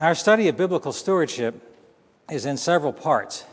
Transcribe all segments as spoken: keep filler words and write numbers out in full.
Our study of biblical stewardship is in several parts.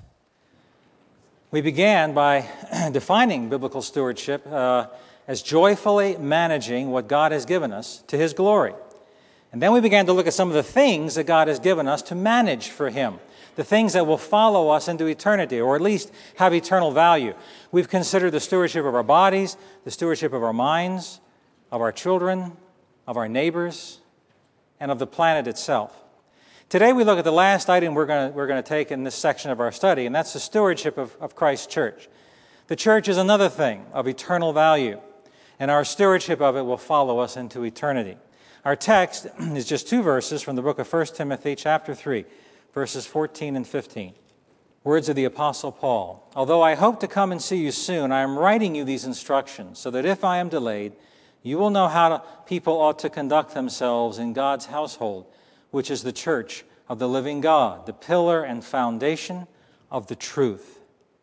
We began by defining biblical stewardship uh, as joyfully managing what God has given us to His glory. And then we began to look at some of the things that God has given us to manage for Him, the things that will follow us into eternity, or at least have eternal value. We've considered the stewardship of our bodies, the stewardship of our minds, of our children, of our neighbors, and of the planet itself. Today we look at the last item we're going to, we're going to take in this section of our study, and that's the stewardship of, of Christ's church. The church is another thing of eternal value, and our stewardship of it will follow us into eternity. Our text is just two verses from the book of First Timothy chapter three, verses fourteen and fifteen. Words of the Apostle Paul. Although I hope to come and see you soon, I am writing you these instructions, so that if I am delayed, you will know how to, people ought to conduct themselves in God's household, which is the church of the living God, the pillar and foundation of the truth.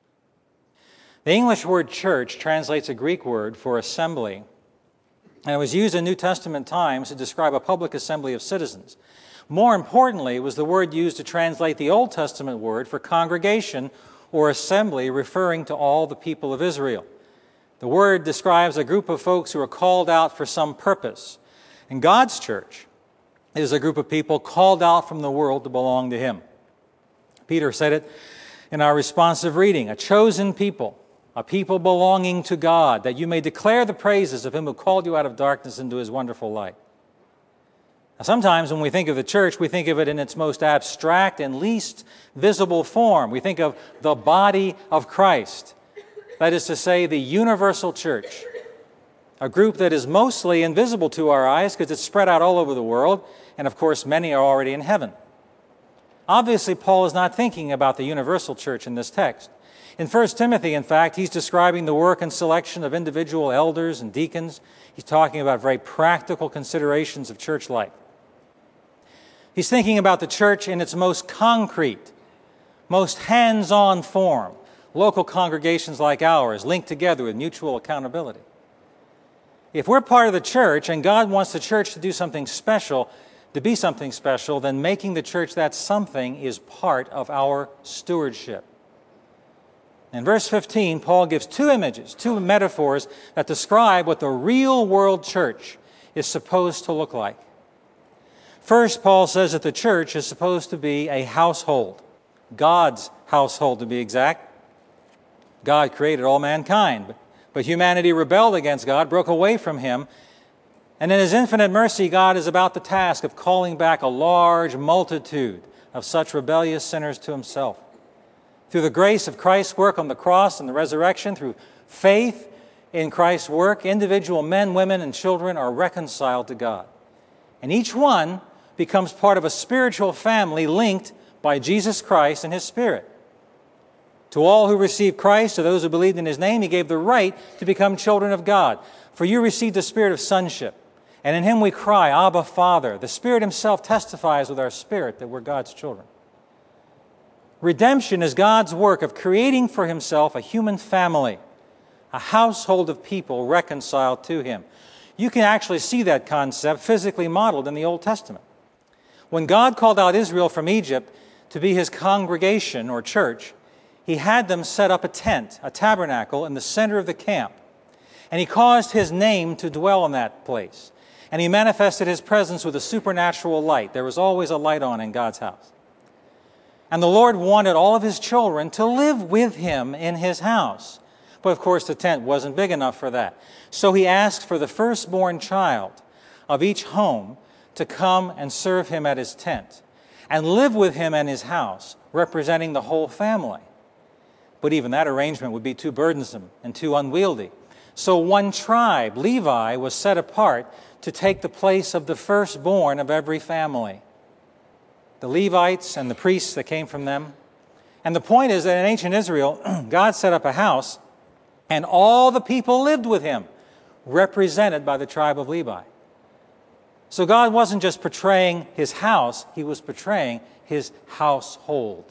The English word church translates a Greek word for assembly, and it was used in New Testament times to describe a public assembly of citizens. More importantly, it was the word used to translate the Old Testament word for congregation or assembly, referring to all the people of Israel. The word describes a group of folks who are called out for some purpose. And God's church is a group of people called out from the world to belong to Him. Peter said it in our responsive reading, a chosen people, a people belonging to God, that you may declare the praises of Him who called you out of darkness into His wonderful light. Now, sometimes when we think of the church, we think of it in its most abstract and least visible form. We think of the body of Christ, that is to say, the universal church, a group that is mostly invisible to our eyes because it's spread out all over the world, and of course many are already in heaven. Obviously, Paul is not thinking about the universal church in this text. In First Timothy, in fact, he's describing the work and selection of individual elders and deacons. He's talking about very practical considerations of church life. He's thinking about the church in its most concrete, most hands-on form, local congregations like ours linked together with mutual accountability. If we're part of the church and God wants the church to do something special, to be something special, then making the church that something is part of our stewardship. In verse fifteen, Paul gives two images, two metaphors that describe what the real world church is supposed to look like. First, Paul says that the church is supposed to be a household, God's household to be exact. God created all mankind, but humanity rebelled against God, broke away from Him, and in His infinite mercy, God is about the task of calling back a large multitude of such rebellious sinners to Himself. Through the grace of Christ's work on the cross and the resurrection, through faith in Christ's work, individual men, women, and children are reconciled to God. And each one becomes part of a spiritual family linked by Jesus Christ and His Spirit. To all who received Christ, to those who believed in His name, He gave the right to become children of God. For you received the spirit of sonship, and in Him we cry, Abba, Father. The Spirit Himself testifies with our spirit that we're God's children. Redemption is God's work of creating for Himself a human family, a household of people reconciled to Him. You can actually see that concept physically modeled in the Old Testament. When God called out Israel from Egypt to be His congregation or church, He had them set up a tent, a tabernacle, in the center of the camp. And He caused His name to dwell in that place. And He manifested His presence with a supernatural light. There was always a light on in God's house. And the Lord wanted all of His children to live with Him in His house. But of course the tent wasn't big enough for that. So He asked for the firstborn child of each home to come and serve Him at His tent and live with Him in His house, representing the whole family. But even that arrangement would be too burdensome and too unwieldy. So one tribe, Levi, was set apart to take the place of the firstborn of every family. The Levites and the priests that came from them. And the point is that in ancient Israel, God set up a house, and all the people lived with Him, represented by the tribe of Levi. So God wasn't just portraying His house, He was portraying His household.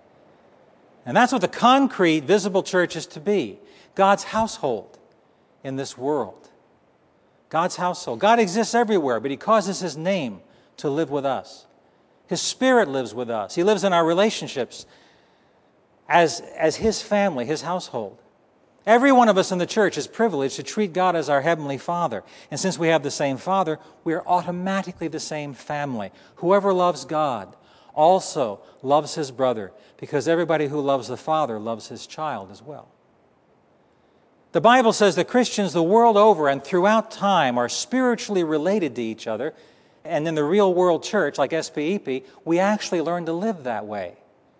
And that's what the concrete, visible church is to be. God's household in this world. God's household. God exists everywhere, but He causes His name to live with us. His Spirit lives with us. He lives in our relationships as, as His family, His household. Every one of us in the church is privileged to treat God as our Heavenly Father. And since we have the same Father, we are automatically the same family. Whoever loves God also loves his brother, because everybody who loves the Father loves his child as well. The Bible says that Christians the world over and throughout time are spiritually related to each other. And in the real world church, like S P E P, we actually learn to live that way.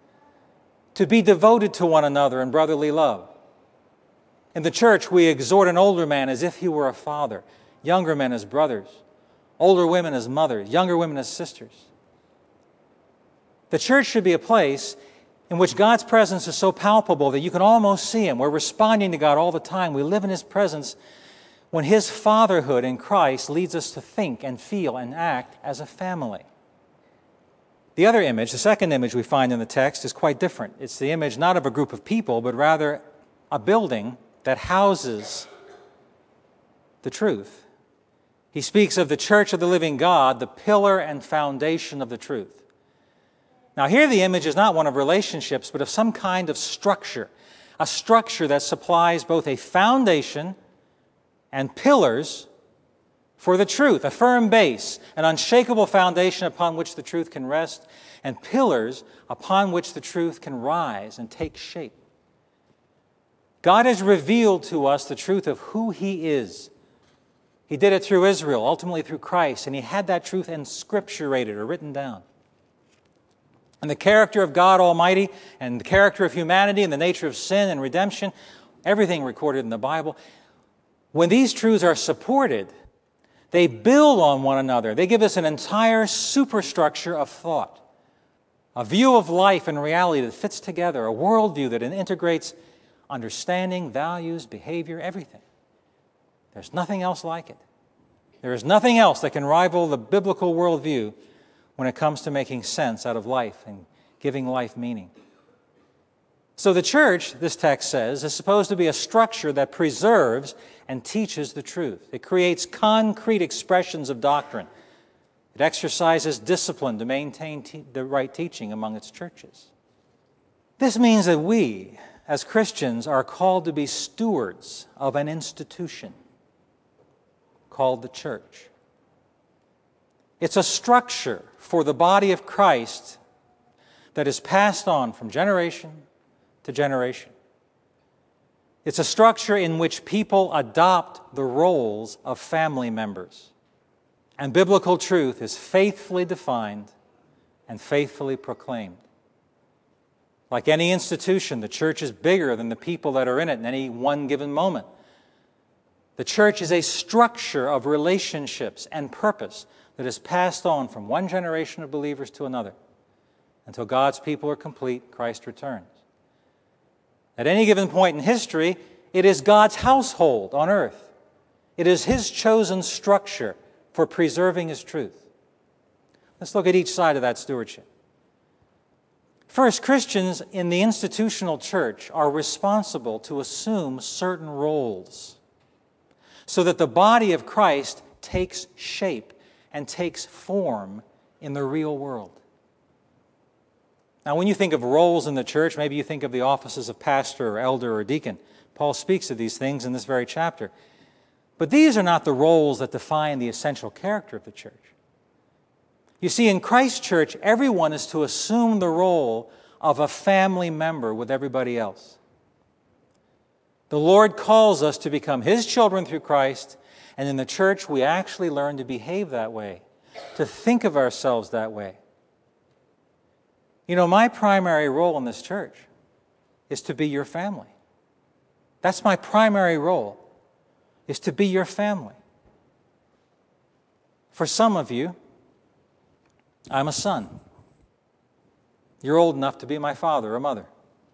To be devoted to one another in brotherly love. In the church, we exhort an older man as if he were a father, younger men as brothers, older women as mothers, younger women as sisters. The church should be a place in which God's presence is so palpable that you can almost see Him. We're responding to God all the time. We live in His presence when His fatherhood in Christ leads us to think and feel and act as a family. The other image, the second image we find in the text, is quite different. It's the image not of a group of people, but rather a building that houses the truth. He speaks of the church of the living God, the pillar and foundation of the truth. Now here the image is not one of relationships, but of some kind of structure, a structure that supplies both a foundation and pillars for the truth, a firm base, an unshakable foundation upon which the truth can rest, and pillars upon which the truth can rise and take shape. God has revealed to us the truth of who He is. He did it through Israel, ultimately through Christ, and He had that truth inscripturated or written down. And the character of God Almighty and the character of humanity and the nature of sin and redemption, everything recorded in the Bible, when these truths are supported, they build on one another. They give us an entire superstructure of thought, a view of life and reality that fits together, a worldview that integrates understanding, values, behavior, everything. There's nothing else like it. There is nothing else that can rival the biblical worldview when it comes to making sense out of life and giving life meaning. So the church, this text says, is supposed to be a structure that preserves and teaches the truth. It creates concrete expressions of doctrine. It exercises discipline to maintain te- the right teaching among its churches. This means that we, as Christians, are called to be stewards of an institution called the church. It's a structure for the body of Christ that is passed on from generation to generation. It's a structure in which people adopt the roles of family members. And biblical truth is faithfully defined and faithfully proclaimed. Like any institution, the church is bigger than the people that are in it in any one given moment. The church is a structure of relationships and purpose that is passed on from one generation of believers to another until God's people are complete, Christ returns. At any given point in history, it is God's household on earth. It is His chosen structure for preserving His truth. Let's look at each side of that stewardship. First, Christians in the institutional church are responsible to assume certain roles so that the body of Christ takes shape and takes form in the real world. Now, when you think of roles in the church, maybe you think of the offices of pastor or elder or deacon. Paul speaks of these things in this very chapter. But these are not the roles that define the essential character of the church. You see, in Christ's church, everyone is to assume the role of a family member with everybody else. The Lord calls us to become His children through Christ, and in the church we actually learn to behave that way, to think of ourselves that way. You know, my primary role in this church is to be your family. That's my primary role, is to be your family. For some of you, I'm a son. You're old enough to be my father or mother.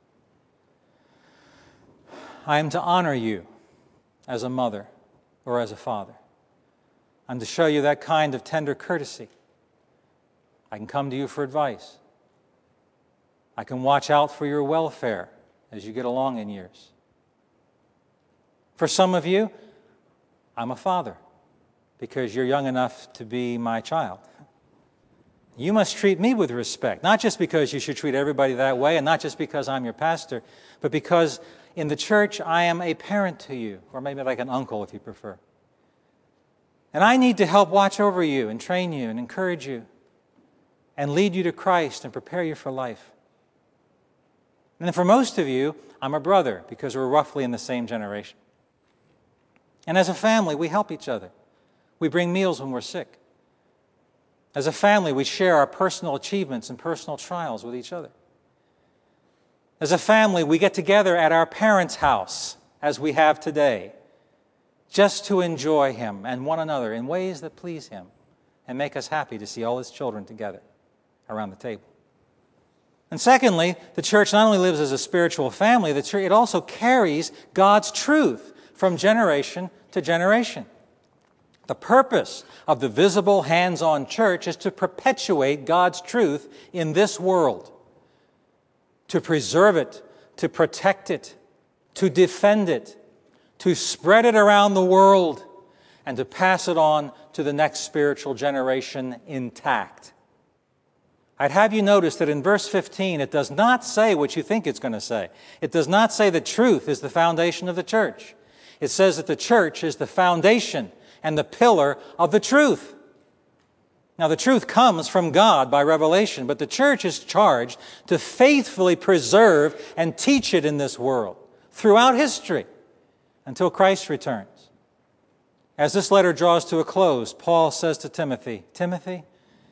I am to honor you as a mother or as a father. I'm to show you that kind of tender courtesy. I can come to you for advice. I can watch out for your welfare as you get along in years. For some of you, I'm a father because you're young enough to be my child. You must treat me with respect, not just because you should treat everybody that way and not just because I'm your pastor, but because in the church I am a parent to you, or maybe like an uncle if you prefer. And I need to help watch over you and train you and encourage you and lead you to Christ and prepare you for life. And then for most of you, I'm a brother because we're roughly in the same generation. And as a family, we help each other. We bring meals when we're sick. As a family, we share our personal achievements and personal trials with each other. As a family, we get together at our parents' house, as we have today, just to enjoy Him and one another in ways that please Him and make us happy to see all His children together around the table. And secondly, the church not only lives as a spiritual family, the church, it also carries God's truth from generation to generation. The purpose of the visible, hands-on church is to perpetuate God's truth in this world, to preserve it, to protect it, to defend it, to spread it around the world, and to pass it on to the next spiritual generation intact. I'd have you notice that in verse fifteen, it does not say what you think it's going to say. It does not say that truth is the foundation of the church. It says that the church is the foundation and the pillar of the truth. Now, the truth comes from God by revelation, but the church is charged to faithfully preserve and teach it in this world throughout history until Christ returns. As this letter draws to a close, Paul says to Timothy, Timothy,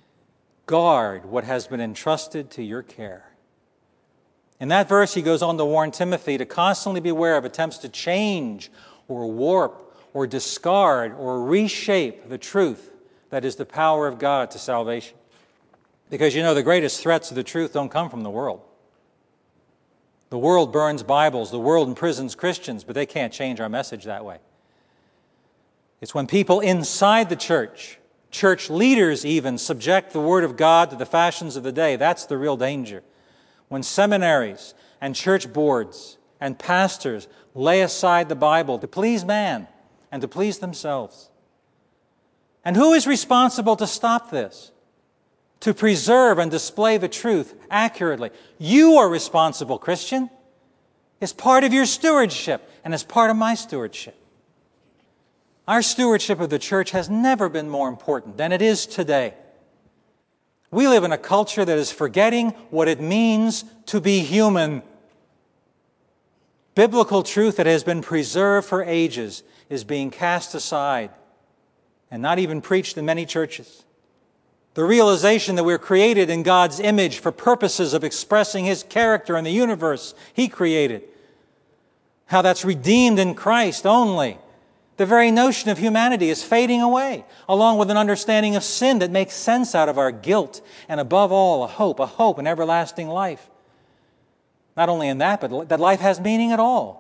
guard what has been entrusted to your care. In that verse, he goes on to warn Timothy to constantly beware of attempts to change or warp or discard or reshape the truth that is the power of God to salvation. Because you know, the greatest threats to the truth don't come from the world. The world burns Bibles, the world imprisons Christians, but they can't change our message that way. It's when people inside the church, church leaders even, subject the Word of God to the fashions of the day. That's the real danger. When seminaries and church boards and pastors lay aside the Bible to please man and to please themselves. And who is responsible to stop this? To preserve and display the truth accurately? You are responsible, Christian. It's part of your stewardship, and it's part of my stewardship. Our stewardship of the church has never been more important than it is today. We live in a culture that is forgetting what it means to be human. Biblical truth that has been preserved for ages is being cast aside and not even preached in many churches. The realization that we're created in God's image for purposes of expressing His character in the universe He created. How that's redeemed in Christ only. The very notion of humanity is fading away, along with an understanding of sin that makes sense out of our guilt, and above all, a hope, a hope in everlasting life. Not only in that, but that life has meaning at all.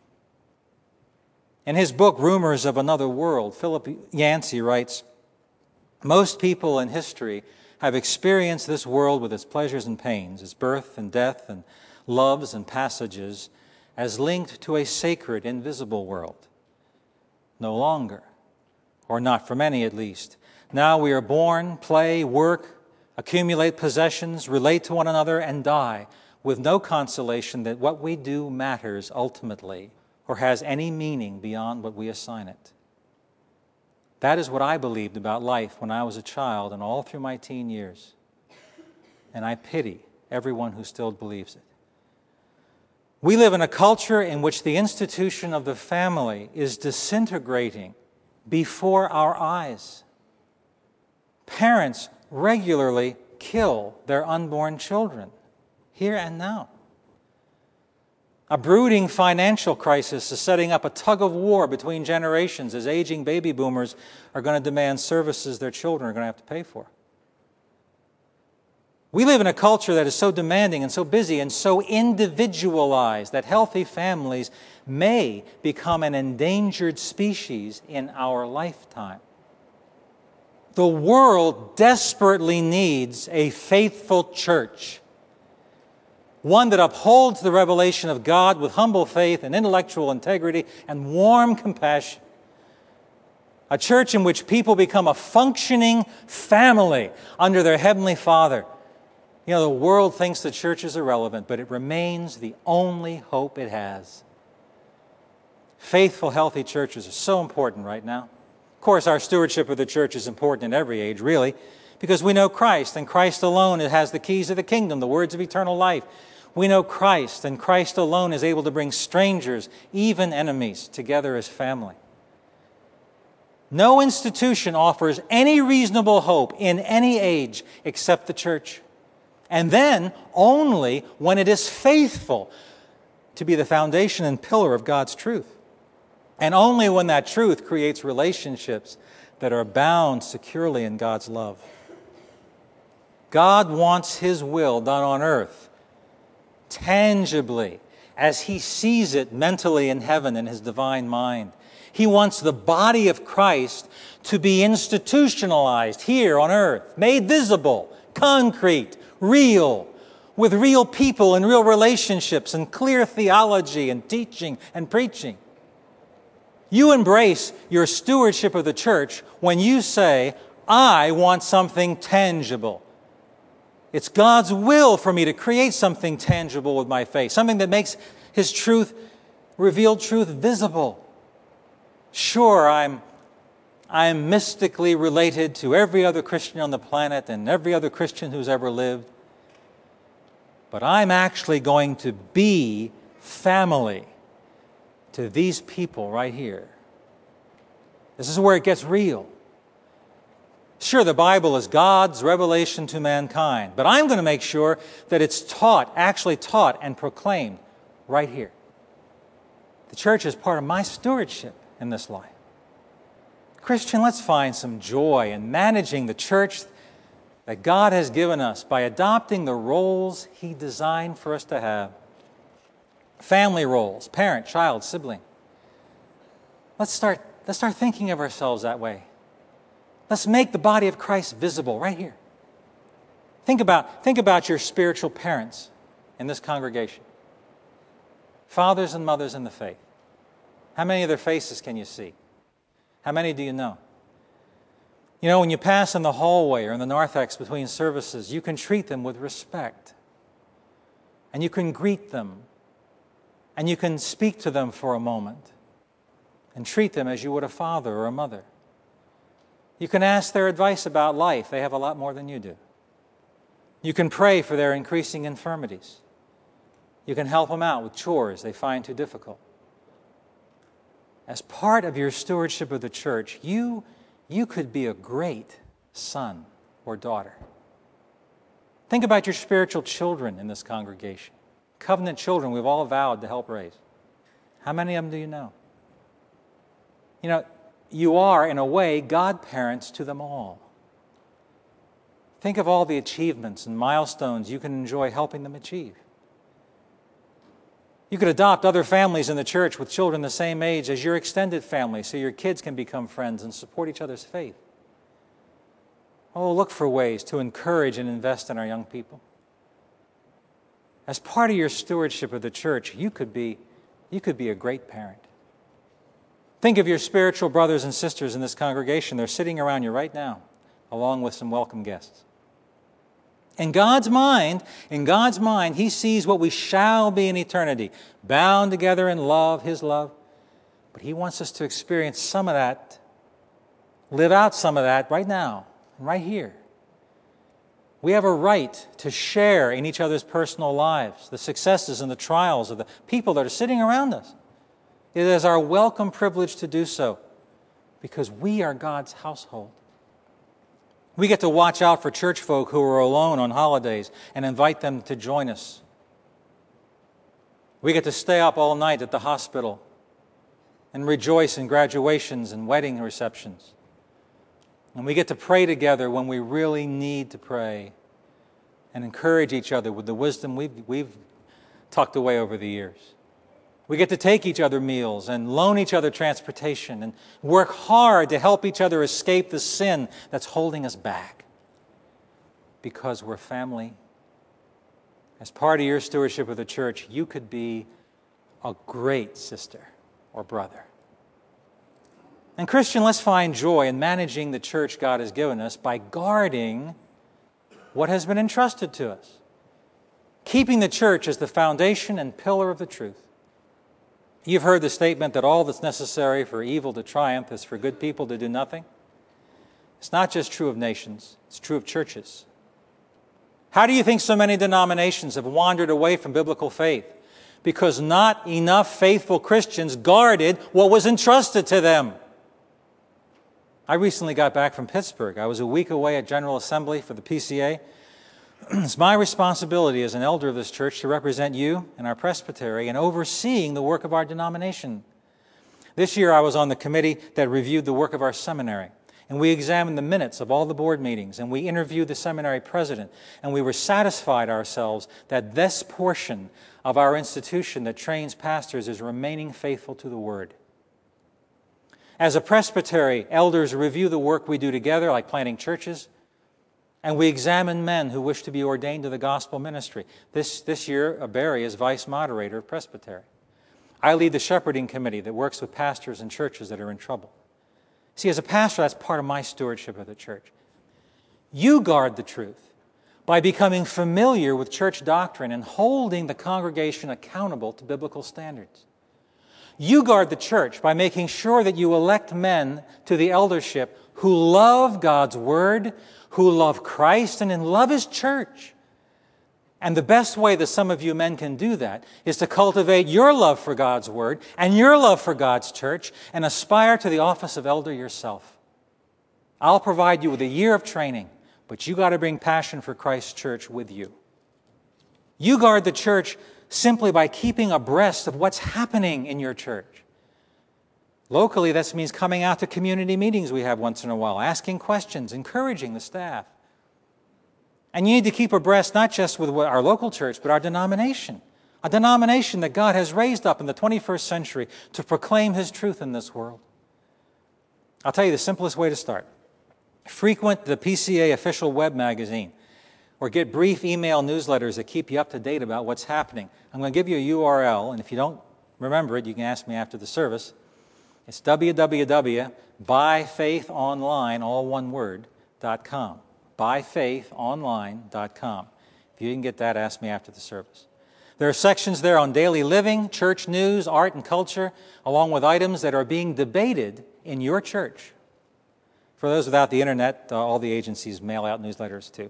In his book, Rumors of Another World, Philip Yancey writes, most people in history have experienced this world with its pleasures and pains, its birth and death and loves and passages, as linked to a sacred, invisible world. No longer, or not for many at least. Now we are born, play, work, accumulate possessions, relate to one another, and die, with no consolation that what we do matters ultimately or has any meaning beyond what we assign it. That is what I believed about life when I was a child and all through my teen years. And I pity everyone who still believes it. We live in a culture in which the institution of the family is disintegrating before our eyes. Parents regularly kill their unborn children, here and now. A brooding financial crisis is setting up a tug of war between generations as aging baby boomers are going to demand services their children are going to have to pay for. We live in a culture that is so demanding and so busy and so individualized that healthy families may become an endangered species in our lifetime. The world desperately needs a faithful church, one that upholds the revelation of God with humble faith and intellectual integrity and warm compassion. A A church in which people become a functioning family under their Heavenly Father. You know, the world thinks the church is irrelevant, but it remains the only hope it has. Faithful, healthy churches are so important right now. Of course, our stewardship of the church is important in every age, really, because we know Christ, and Christ alone has the keys of the kingdom, the words of eternal life. We know Christ, and Christ alone is able to bring strangers, even enemies, together as family. No institution offers any reasonable hope in any age except the church. And then only when it is faithful to be the foundation and pillar of God's truth. And only when that truth creates relationships that are bound securely in God's love. God wants His will done on earth, tangibly, as He sees it mentally in heaven in His divine mind. He wants the body of Christ to be institutionalized here on earth, made visible, concrete, real, with real people and real relationships and clear theology and teaching and preaching. You embrace your stewardship of the church when you say, I want something tangible. It's God's will for me to create something tangible with my faith, something that makes His truth, revealed truth, visible. Sure, I'm, I'm mystically related to every other Christian on the planet and every other Christian who's ever lived, but I'm actually going to be family to these people right here. This is where it gets real. Sure, the Bible is God's revelation to mankind, but I'm going to make sure that it's taught, actually taught and proclaimed right here. The church is part of my stewardship in this life. Christian, let's find some joy in managing the church that God has given us by adopting the roles He designed for us to have. Family roles, parent, child, sibling. Let's start, let's start thinking of ourselves that way. Let's make the body of Christ visible right here. Think about, think about your spiritual parents in this congregation. Fathers and mothers in the faith. How many of their faces can you see? How many do you know? You know, when you pass in the hallway or in the narthex between services, you can treat them with respect. And you can greet them. And you can speak to them for a moment. And treat them as you would a father or a mother. You can ask their advice about life. They have a lot more than you do. You can pray for their increasing infirmities. You can help them out with chores they find too difficult. As part of your stewardship of the church, you, you could be a great son or daughter. Think about your spiritual children in this congregation. Covenant children we've all vowed to help raise. How many of them do you know? You know, you are, in a way, godparents to them all. Think of all the achievements and milestones you can enjoy helping them achieve. You could adopt other families in the church with children the same age as your extended family so your kids can become friends and support each other's faith. Oh, look for ways to encourage and invest in our young people. As part of your stewardship of the church, you could be, you could be a great parent. Think of your spiritual brothers and sisters in this congregation. They're sitting around you right now, along with some welcome guests. In God's mind, in God's mind, He sees what we shall be in eternity, bound together in love, His love. But He wants us to experience some of that, live out some of that right now, right here. We have a right to share in each other's personal lives, the successes and the trials of the people that are sitting around us. It is our welcome privilege to do so because we are God's household. We get to watch out for church folk who are alone on holidays and invite them to join us. We get to stay up all night at the hospital and rejoice in graduations and wedding receptions. And we get to pray together when we really need to pray and encourage each other with the wisdom we've, we've tucked away over the years. We get to take each other meals and loan each other transportation and work hard to help each other escape the sin that's holding us back because we're family. As part of your stewardship of the church, you could be a great sister or brother. And Christian, let's find joy in managing the church God has given us by guarding what has been entrusted to us, keeping the church as the foundation and pillar of the truth. You've heard the statement that all that's necessary for evil to triumph is for good people to do nothing. It's not just true of nations, it's true of churches. How do you think so many denominations have wandered away from biblical faith? Because not enough faithful Christians guarded what was entrusted to them. I recently got back from Pittsburgh. I was a week away at General Assembly for the P C A. It's my responsibility as an elder of this church to represent you and our presbytery in overseeing the work of our denomination. This year I was on the committee that reviewed the work of our seminary, and we examined the minutes of all the board meetings, and we interviewed the seminary president, and we were satisfied ourselves that this portion of our institution that trains pastors is remaining faithful to the Word. As a presbytery, elders review the work we do together, like planting churches, and we examine men who wish to be ordained to the gospel ministry. This, this year, Barry is vice moderator of presbytery. I lead the shepherding committee that works with pastors and churches that are in trouble. See, as a pastor, that's part of my stewardship of the church. You guard the truth by becoming familiar with church doctrine and holding the congregation accountable to biblical standards. You guard the church by making sure that you elect men to the eldership who love God's Word, who love Christ, and love His church. And the best way that some of you men can do that is to cultivate your love for God's Word and your love for God's church and aspire to the office of elder yourself. I'll provide you with a year of training, but you got to bring passion for Christ's church with you. You guard the church simply by keeping abreast of what's happening in your church. Locally, that means coming out to community meetings we have once in a while, asking questions, encouraging the staff. And you need to keep abreast not just with our local church, but our denomination. A denomination that God has raised up in the twenty-first century to proclaim His truth in this world. I'll tell you the simplest way to start. Frequent the P C A official web magazine, or get brief email newsletters that keep you up to date about what's happening. I'm going to give you a U R L, and if you don't remember it, you can ask me after the service. It's w w w dot by faith online, all one word, dot com. by faith online dot com. If you didn't get that, ask me after the service. There are sections there on daily living, church news, art and culture, along with items that are being debated in your church. For those without the internet, uh, all the agencies mail out newsletters too.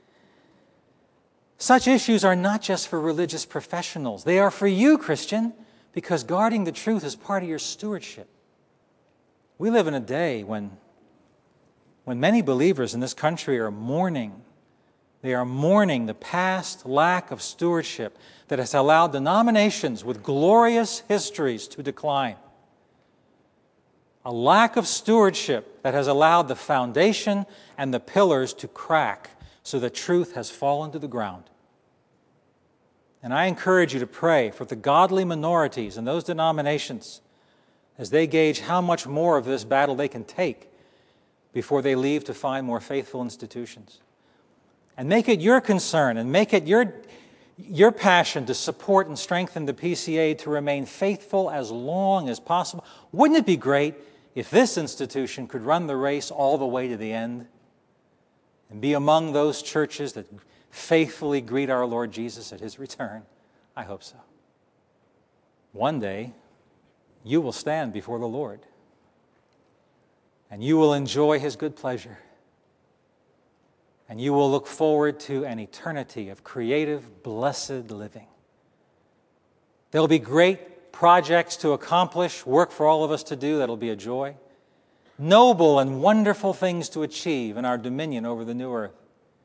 Such issues are not just for religious professionals. They are for you, Christian, because guarding the truth is part of your stewardship. We live in a day when, when many believers in this country are mourning. They are mourning the past lack of stewardship that has allowed denominations with glorious histories to decline. A lack of stewardship that has allowed the foundation and the pillars to crack so the truth has fallen to the ground. And I encourage you to pray for the godly minorities in those denominations as they gauge how much more of this battle they can take before they leave to find more faithful institutions. And make it your concern and make it your, your passion to support and strengthen the P C A to remain faithful as long as possible. Wouldn't it be great if this institution could run the race all the way to the end and be among those churches that faithfully greet our Lord Jesus at His return? I hope so. One day, you will stand before the Lord, and you will enjoy His good pleasure, and you will look forward to an eternity of creative, blessed living. There will be great projects to accomplish, work for all of us to do that will be a joy, noble and wonderful things to achieve in our dominion over the new earth.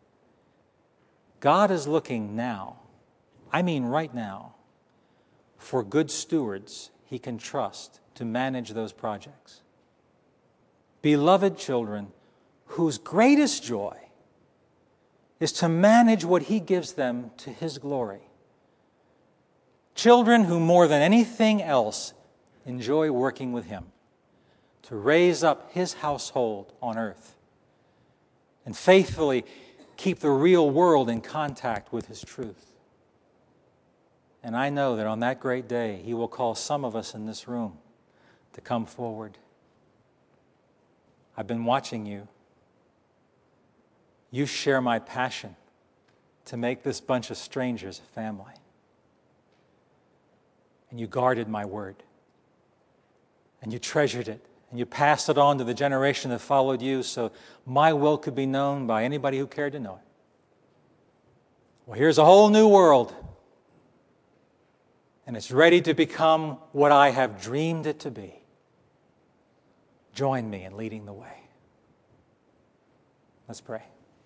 God is looking now, I mean right now, for good stewards He can trust to manage those projects. Beloved children, whose greatest joy is to manage what He gives them to His glory. Children who more than anything else enjoy working with Him to raise up His household on earth and faithfully keep the real world in contact with His truth. And I know that on that great day, He will call some of us in this room to come forward. I've been watching you. You share my passion to make this bunch of strangers a family. And you guarded my word. And you treasured it. And you passed it on to the generation that followed you so my will could be known by anybody who cared to know it. Well, here's a whole new world. And it's ready to become what I have dreamed it to be. Join me in leading the way. Let's pray.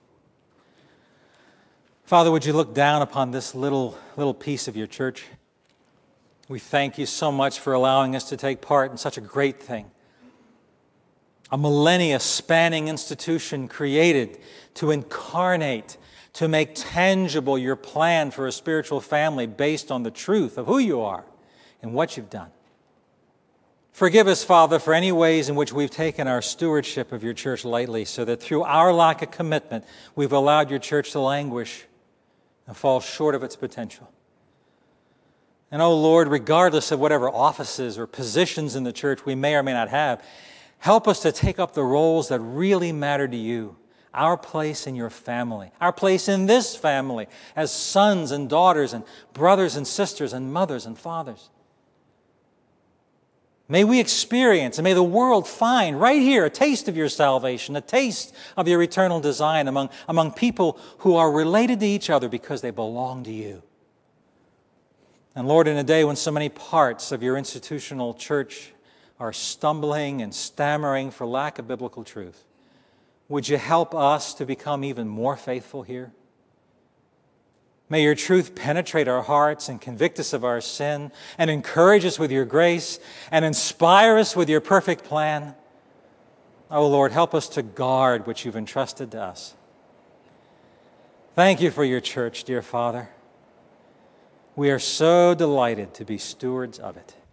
Father, would you look down upon this little, little piece of your church? We thank you so much for allowing us to take part in such a great thing. A millennia-spanning institution created to incarnate, to make tangible your plan for a spiritual family based on the truth of who you are and what you've done. Forgive us, Father, for any ways in which we've taken our stewardship of your church lightly, so that through our lack of commitment, we've allowed your church to languish and fall short of its potential. And, oh Lord, regardless of whatever offices or positions in the church we may or may not have, help us to take up the roles that really matter to you. Our place in your family, our place in this family as sons and daughters and brothers and sisters and mothers and fathers. May we experience and may the world find right here a taste of your salvation, a taste of your eternal design among, among people who are related to each other because they belong to you. And Lord, in a day when so many parts of your institutional church are stumbling and stammering for lack of biblical truth, would you help us to become even more faithful here? May your truth penetrate our hearts and convict us of our sin and encourage us with your grace and inspire us with your perfect plan. Oh Lord, help us to guard what you've entrusted to us. Thank you for your church, dear Father. We are so delighted to be stewards of it.